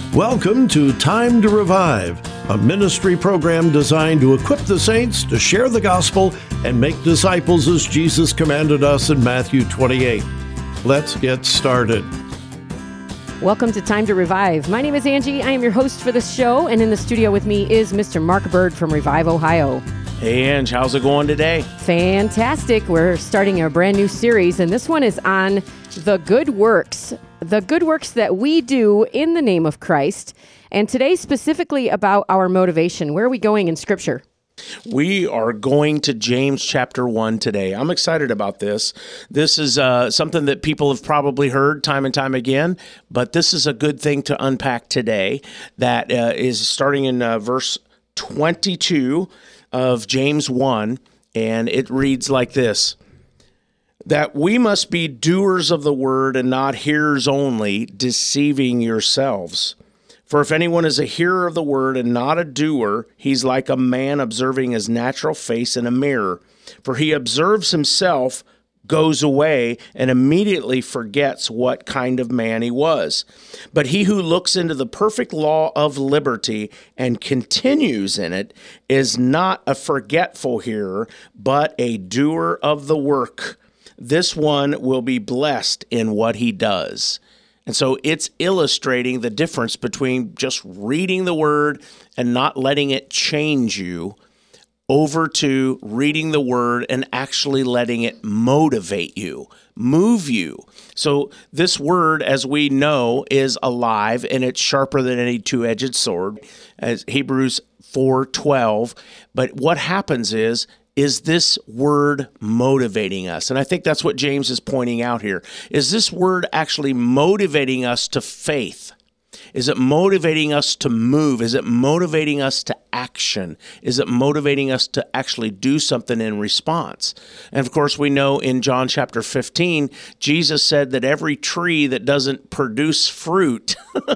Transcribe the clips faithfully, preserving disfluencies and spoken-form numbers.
Welcome to Time to Revive, a ministry program designed to equip the saints to share the gospel and make disciples as Jesus commanded us in Matthew twenty-eight. Let's get started. Welcome to Time to Revive. My name is Angie. I am your host for this show, and in the studio with me is Mister Mark Bird from Revive, Ohio. Hey, Ange, how's it going today? Fantastic. We're starting a brand new series, and this one is on the good works, the good works that we do in the name of Christ. And today, specifically about our motivation. Where are we going in Scripture? We are going to James chapter one today. I'm excited about this. This is uh, something that people have probably heard time and time again, but this is a good thing to unpack today. That uh, is starting in uh, verse twenty-two of James one, and it reads like this: that we must be doers of the word and not hearers only, deceiving yourselves. For if anyone is a hearer of the word and not a doer, he's like a man observing his natural face in a mirror. For he observes himself, goes away, and immediately forgets what kind of man he was. But he who looks into the perfect law of liberty and continues in it is not a forgetful hearer, but a doer of the work. This one will be blessed in what he does. And so it's illustrating the difference between just reading the word and not letting it change you, over to reading the word and actually letting it motivate you, move you. So this word, as we know, is alive and it's sharper than any two-edged sword, as Hebrews four twelve. But what happens is, is this word motivating us? And I think that's what James is pointing out here. Is this word actually motivating us to faith? Is it motivating us to move? Is it motivating us to action? Is it motivating us to actually do something in response? And of course, we know in John chapter fifteen, Jesus said that every tree that doesn't produce fruit,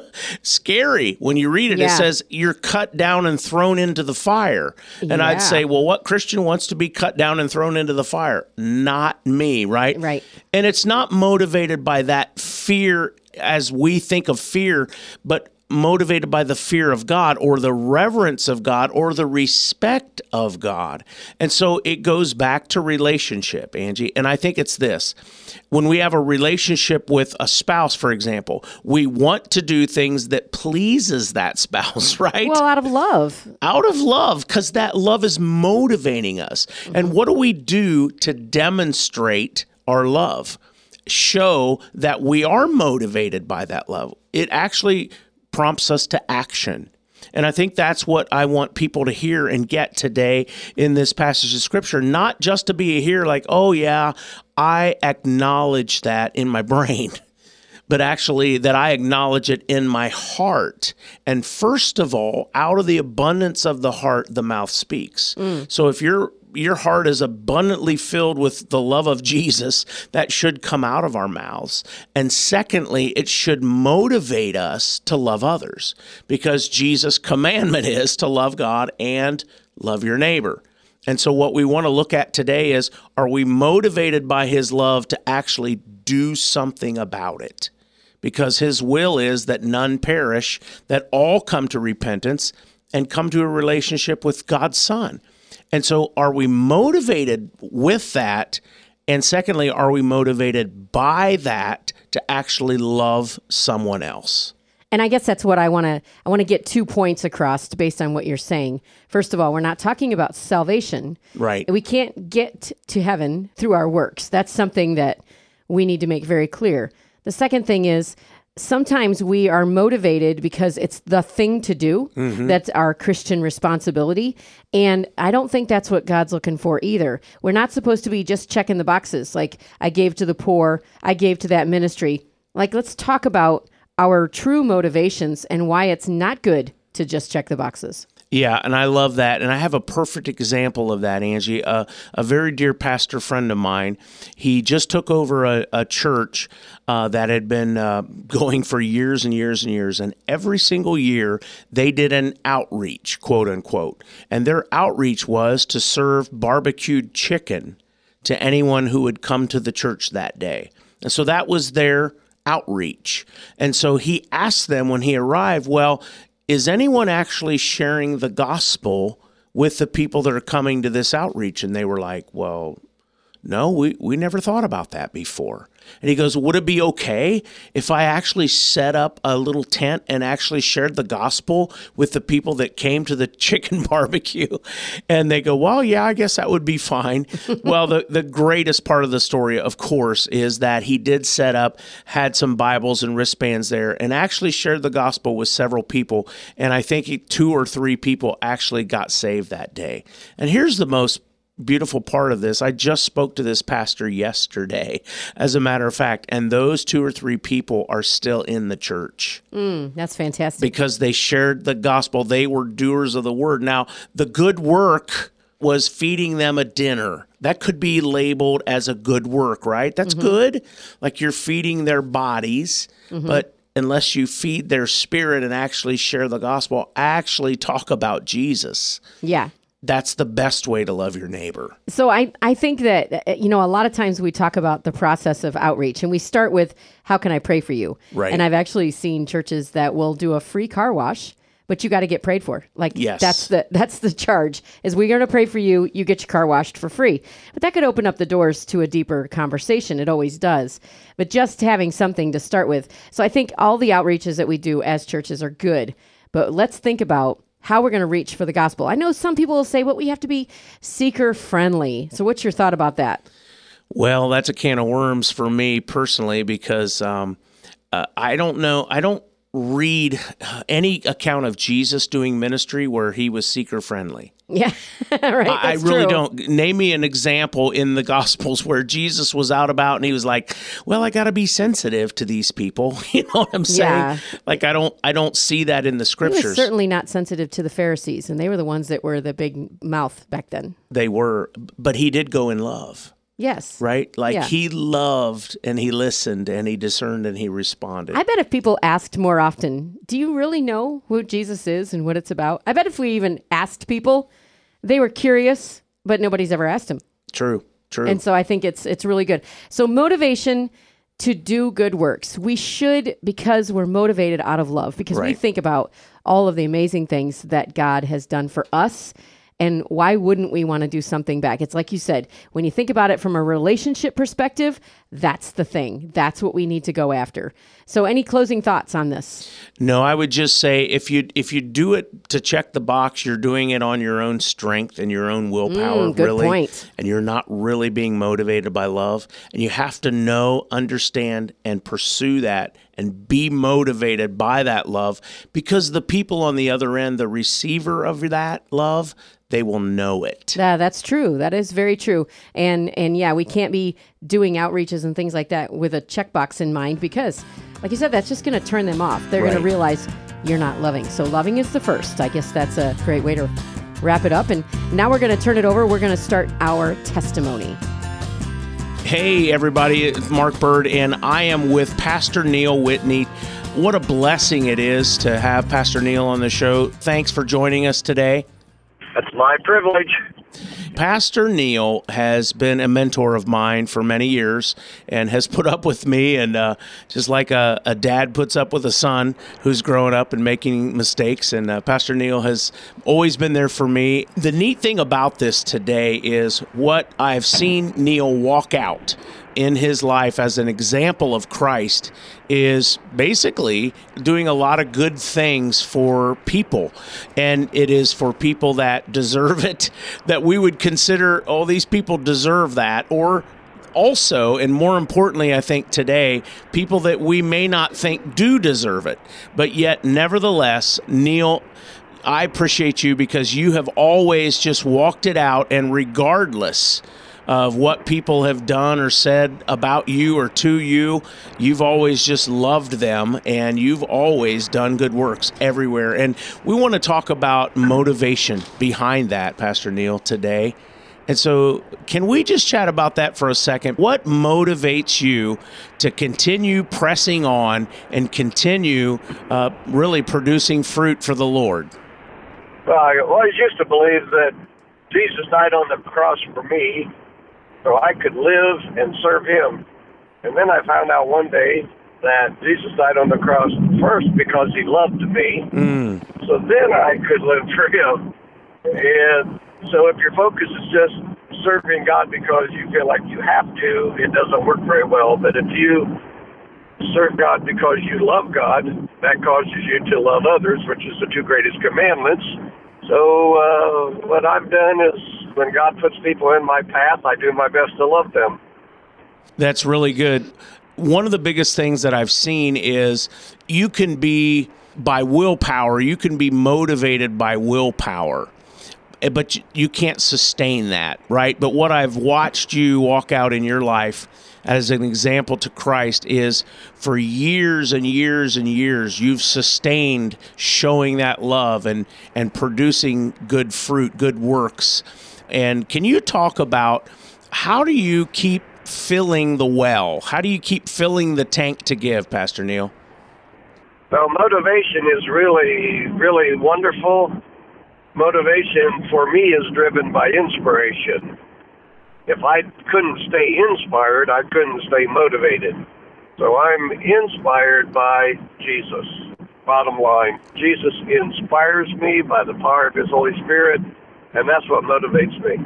scary. When you read it, yeah. It says you're cut down and thrown into the fire. And yeah. I'd say, well, what Christian wants to be cut down and thrown into the fire? Not me, right? Right. And it's not motivated by that fear as we think of fear, but motivated by the fear of God or the reverence of God or the respect of God. And so it goes back to relationship, Angie. And I think it's this. When we have a relationship with a spouse, for example, we want to do things that pleases that spouse, right? Well, out of love. Out of love, because that love is motivating us. Mm-hmm. And what do we do to demonstrate our love? Show that we are motivated by that love. It actually prompts us to action. And I think that's what I want people to hear and get today in this passage of Scripture, not just to be here like, oh yeah, I acknowledge that in my brain, but actually that I acknowledge it in my heart. And first of all, out of the abundance of the heart, the mouth speaks. Mm. So if you're your heart is abundantly filled with the love of Jesus, that should come out of our mouths. And secondly, it should motivate us to love others, because Jesus' commandment is to love God and love your neighbor. And so what we want to look at today is, are we motivated by his love to actually do something about it? Because his will is that none perish, that all come to repentance and come to a relationship with God's Son. And so are we motivated with that? And secondly, are we motivated by that to actually love someone else? And I guess that's what I want to I want to get two points across based on what you're saying. First of all, we're not talking about salvation. Right. We can't get to heaven through our works. That's something that we need to make very clear. The second thing is, sometimes we are motivated because it's the thing to do. Mm-hmm. That's our Christian responsibility. And I don't think that's what God's looking for either. We're not supposed to be just checking the boxes. Like, I gave to the poor, I gave to that ministry. Like, let's talk about our true motivations and why it's not good to just check the boxes. Yeah, and I love that. And I have a perfect example of that, Angie. Uh, a very dear pastor friend of mine, he just took over a, a church uh, that had been uh, going for years and years and years. And every single year, they did an outreach, quote unquote. And their outreach was to serve barbecued chicken to anyone who would come to the church that day. And so that was their outreach. And so he asked them when he arrived, well, is anyone actually sharing the gospel with the people that are coming to this outreach? And they were like, well, no, we, we never thought about that before. And he goes, would it be okay if I actually set up a little tent and actually shared the gospel with the people that came to the chicken barbecue? And they go, well, yeah, I guess that would be fine. Well, the, the greatest part of the story, of course, is that he did set up, had some Bibles and wristbands there, and actually shared the gospel with several people. And I think he, two or three people actually got saved that day. And here's the most beautiful part of this. I just spoke to this pastor yesterday, as a matter of fact, and those two or three people are still in the church. Mm, that's fantastic. Because they shared the gospel. They were doers of the word. Now, the good work was feeding them a dinner. That could be labeled as a good work, right? That's mm-hmm. good. Like you're feeding their bodies, mm-hmm. but unless you feed their spirit and actually share the gospel, actually talk about Jesus. Yeah. That's the best way to love your neighbor. So I, I think that, you know, a lot of times we talk about the process of outreach and we start with, how can I pray for you? Right. And I've actually seen churches that will do a free car wash, but you got to get prayed for. Like, yes. that's the that's the charge, is we're going to pray for you, you get your car washed for free. But that could open up the doors to a deeper conversation. It always does. But just having something to start with. So I think all the outreaches that we do as churches are good. But let's think about how we're going to reach for the gospel. I know some people will say, well, we have to be seeker friendly. So what's your thought about that? Well, that's a can of worms for me personally, because um, uh, I don't know. I don't read any account of Jesus doing ministry where he was seeker friendly. Yeah, right. I, I That's really true. don't. Name me an example in the Gospels where Jesus was out about and he was like, well, I got to be sensitive to these people. You know what I'm saying? Yeah. Like, I don't, I don't see that in the He scriptures. was certainly not sensitive to the Pharisees, and they were the ones that were the big mouth back then. They were, but he did go in love. Yes. Right? Like Yeah. he loved and he listened and he discerned and he responded. I bet if people asked more often, do you really know who Jesus is and what it's about? I bet if we even asked people, they were curious, but nobody's ever asked them. True, true. And so I think it's it's really good. So motivation to do good works. We should, because we're motivated out of love, because we Right. think about all of the amazing things that God has done for us. And why wouldn't we want to do something back? It's like you said, when you think about it from a relationship perspective, that's the thing. That's what we need to go after. So any closing thoughts on this? No, I would just say if you if you do it to check the box, you're doing it on your own strength and your own willpower, Mm, good really. point. And you're not really being motivated by love. And you have to know, understand, and pursue that and be motivated by that love, because the people on the other end, the receiver of that love, they will know it. Yeah, that's true. That is very true. And and yeah, we can't be doing outreaches and things like that with a checkbox in mind, because, like you said, that's just going to turn them off. They're going Right. to realize you're not loving. So loving is the first. I guess that's a great way to wrap it up. And now we're going to turn it over. We're going to start our testimony. Hey, everybody, it's Mark Bird, and I am with Pastor Neil Whitney. What a blessing it is to have Pastor Neil on the show. Thanks for joining us today. That's my privilege. Pastor Neil has been a mentor of mine for many years and has put up with me, and uh, just like a, a dad puts up with a son who's growing up and making mistakes, and uh, Pastor Neil has always been there for me. The neat thing about this today is what I've seen Neil walk out in his life as an example of Christ is basically doing a lot of good things for people. And it is for people that deserve it, that we would consider, oh, these people deserve that. Or also, and more importantly, I think today, people that we may not think do deserve it. But yet, nevertheless, Neil, I appreciate you because you have always just walked it out, and regardless of what people have done or said about you or to you, you've always just loved them, and you've always done good works everywhere. And we want to talk about motivation behind that, Pastor Neil, today. And so can we just chat about that for a second? What motivates you to continue pressing on and continue uh, really producing fruit for the Lord? Well, I always used to believe that Jesus died on the cross for me so I could live and serve him. And then I found out one day that Jesus died on the cross first because he loved me. Mm. So then I could live for him. And so if your focus is just serving God because you feel like you have to, it doesn't work very well. But if you serve God because you love God, that causes you to love others, which is the two greatest commandments. So uh, what I've done is when God puts people in my path, I do my best to love them. That's really good. One of the biggest things that I've seen is you can be, by willpower, you can be motivated by willpower, but you can't sustain that, right? But what I've watched you walk out in your life as an example to Christ is for years and years and years, you've sustained showing that love and, and producing good fruit, good works. And can you talk about how do you keep filling the well? How do you keep filling the tank to give, Pastor Neil? Well, motivation is really, really wonderful. Motivation for me is driven by inspiration. If I couldn't stay inspired, I couldn't stay motivated. So I'm inspired by Jesus. Bottom line, Jesus inspires me by the power of his Holy Spirit, and that's what motivates me.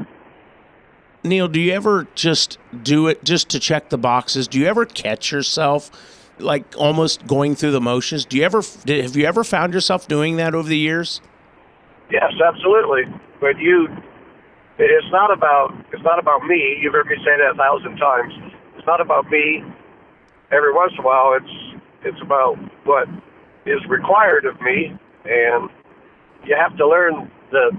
Neil, do you ever just do it just to check the boxes? Do you ever catch yourself like almost going through the motions? Do you ever have you ever found yourself doing that over the years? Yes, absolutely. But you, it's not about it's not about me. You've heard me say that a thousand times. It's not about me. Every once in a while, it's it's about what is required of me, and you have to learn the.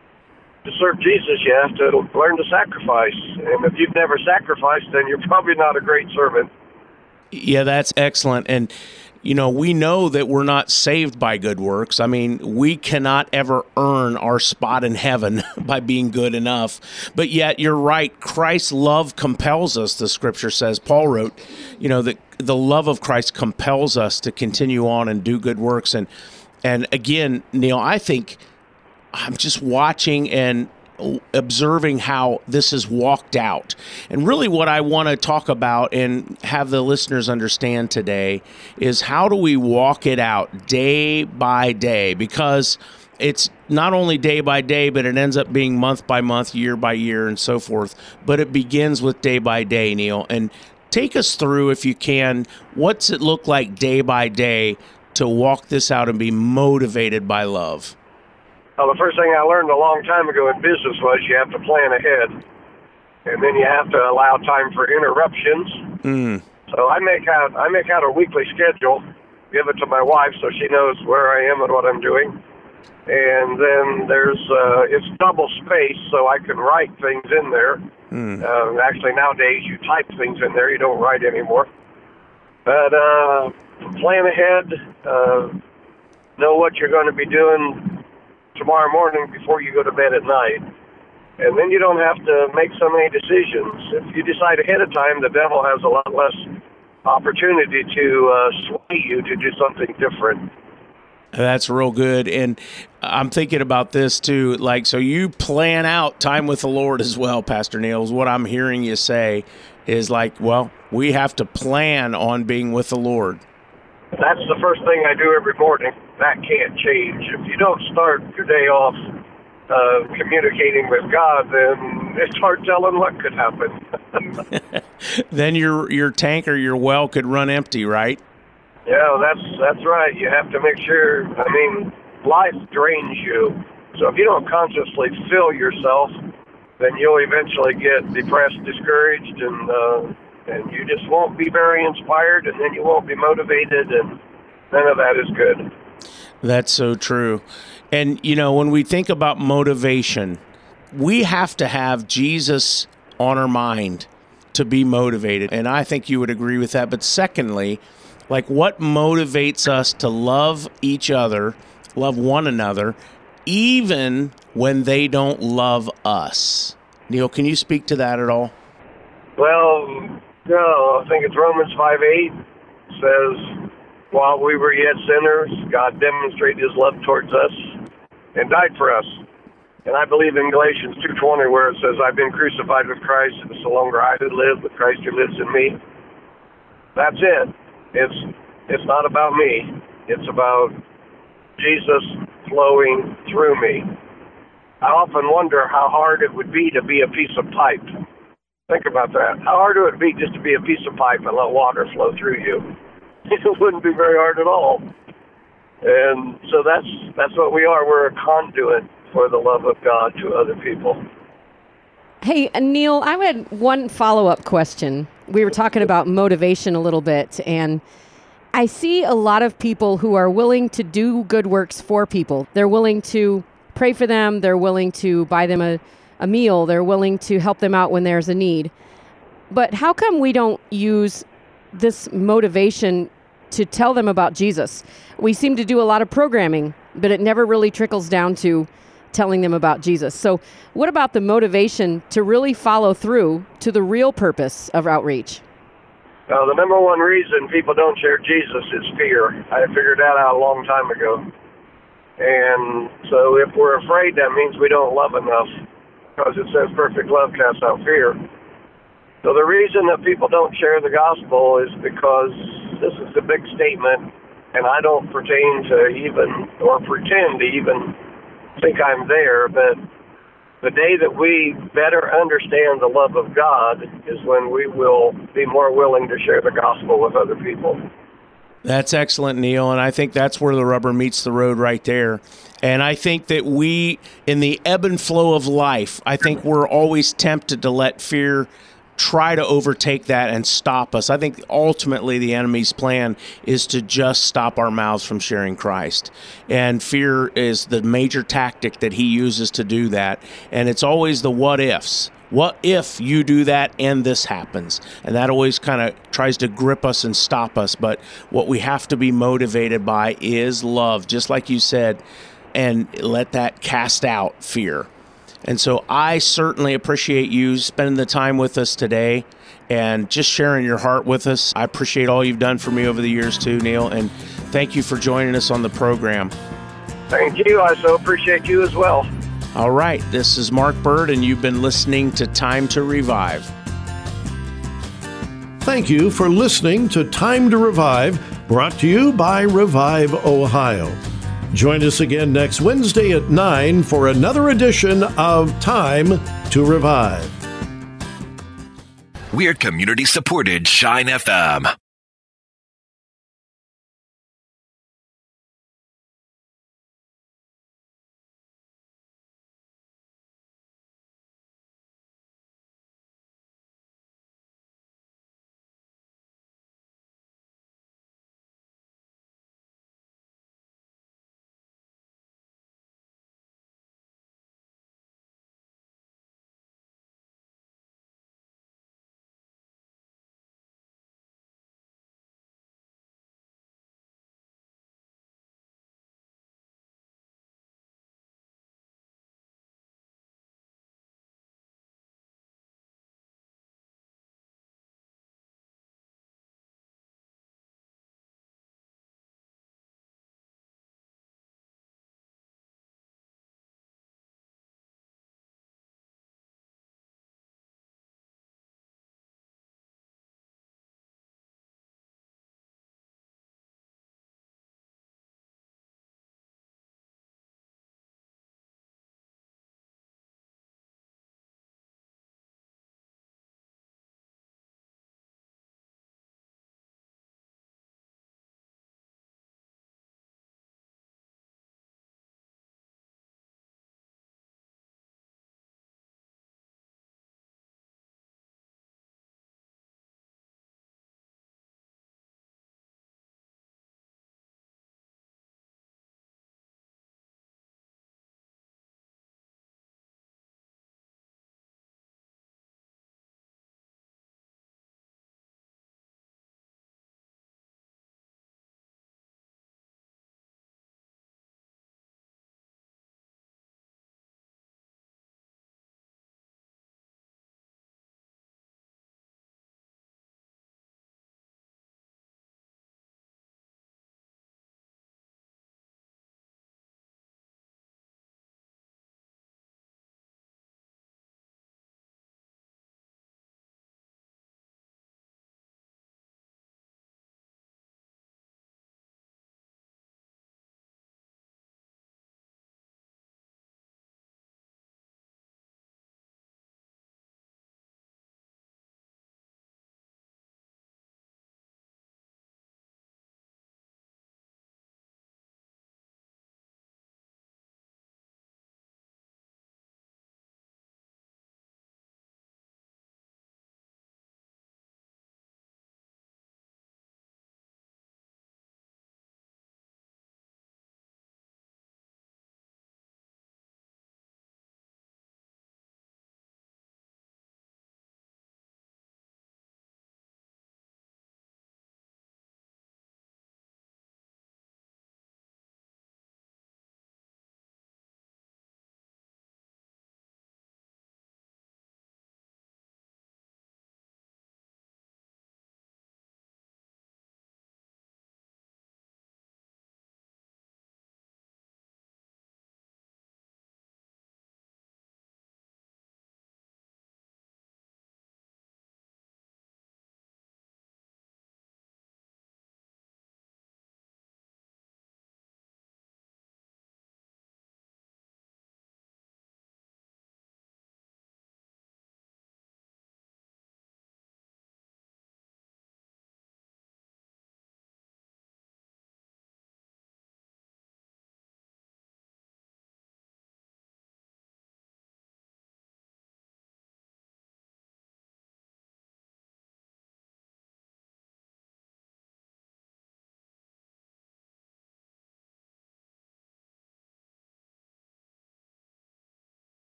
To serve Jesus, you have to learn to sacrifice. And if you've never sacrificed, then you're probably not a great servant. Yeah, that's excellent. And, you know, we know that we're not saved by good works. I mean, we cannot ever earn our spot in heaven by being good enough. But yet, you're right. Christ's love compels us, the scripture says. Paul wrote, you know, that the love of Christ compels us to continue on and do good works. And, and again, Neil, I think I'm just watching and observing how this is walked out. And really what I want to talk about and have the listeners understand today is how do we walk it out day by day? Because it's not only day by day, but it ends up being month by month, year by year, and so forth. But it begins with day by day, Neil. And take us through, if you can, what's it look like day by day to walk this out and be motivated by love? Well, the first thing I learned a long time ago in business was you have to plan ahead, and then you have to allow time for interruptions. Mm. So I make out I make out a weekly schedule, give it to my wife so she knows where I am and what I'm doing, and then there's uh, it's double space so I can write things in there. Mm. Uh, actually, nowadays you type things in there; you don't write anymore. But uh, plan ahead, uh, know what you're going to be doing tomorrow morning before you go to bed at night. And then you don't have to make so many decisions. If you decide ahead of time, the devil has a lot less opportunity to uh, sway you to do something different. That's real good. And I'm thinking about this too. Like, so you plan out time with the Lord as well, Pastor Neil, is what I'm hearing you say is like, well, we have to plan on being with the Lord. That's the first thing I do every morning. That can't change. If you don't start your day off uh, communicating with God, then it's hard telling what could happen. Then your your tank or your well could run empty, right? Yeah, that's that's right. You have to make sure. I mean, life drains you. So if you don't consciously fill yourself, then you'll eventually get depressed, discouraged, and uh, and you just won't be very inspired, and then you won't be motivated, and none of that is good. That's so true. And, you know, when we think about motivation, we have to have Jesus on our mind to be motivated. And I think you would agree with that. But secondly, like what motivates us to love each other, love one another, even when they don't love us? Neil, can you speak to that at all? Well, no, I think it's Romans five eight says, while we were yet sinners, God demonstrated his love towards us and died for us. And I believe in Galatians two twenty where it says, I've been crucified with Christ, and it's no longer I who live, but Christ who lives in me. That's it. It's it's not about me. It's about Jesus flowing through me. I often wonder how hard it would be to be a piece of pipe. Think about that. How hard it would be just to be a piece of pipe and let water flow through you. It wouldn't be very hard at all. And so that's that's what we are. We're a conduit for the love of God to other people. Hey, Neil, I had one follow-up question. We were talking about motivation a little bit, and I see a lot of people who are willing to do good works for people. They're willing to pray for them. They're willing to buy them a, a meal. They're willing to help them out when there's a need. But how come we don't use this motivation to tell them about Jesus? We seem to do a lot of programming, but it never really trickles down to telling them about Jesus. So what about the motivation to really follow through to the real purpose of outreach? Uh, the number one reason people don't share Jesus is fear. I figured that out a long time ago. And so if we're afraid, that means we don't love enough, because it says perfect love casts out fear. So the reason that people don't share the gospel is because this is a big statement, and I don't pertain to even, or pretend to even think I'm there, but the day that we better understand the love of God is when we will be more willing to share the gospel with other people. That's excellent, Neil, and I think that's where the rubber meets the road right there. And I think that we, in the ebb and flow of life, I think we're always tempted to let fear try to overtake that and stop us. I think ultimately the enemy's plan is to just stop our mouths from sharing Christ. And fear is the major tactic that he uses to do that. And it's always the what ifs. What if you do that and this happens? And that always kind of tries to grip us and stop us. But what we have to be motivated by is love, just like you said, and let that cast out fear. And so I certainly appreciate you spending the time with us today and just sharing your heart with us. I appreciate all you've done for me over the years too, Neil, and thank you for joining us on the program. Thank you. I so appreciate you as well. All right, this is Mark Bird, and you've been listening to Time to Revive. Thank you for listening to Time to Revive, brought to you by Revive Ohio. Join us again next Wednesday at nine for another edition of Time to Revive. We're community-supported Shine F M.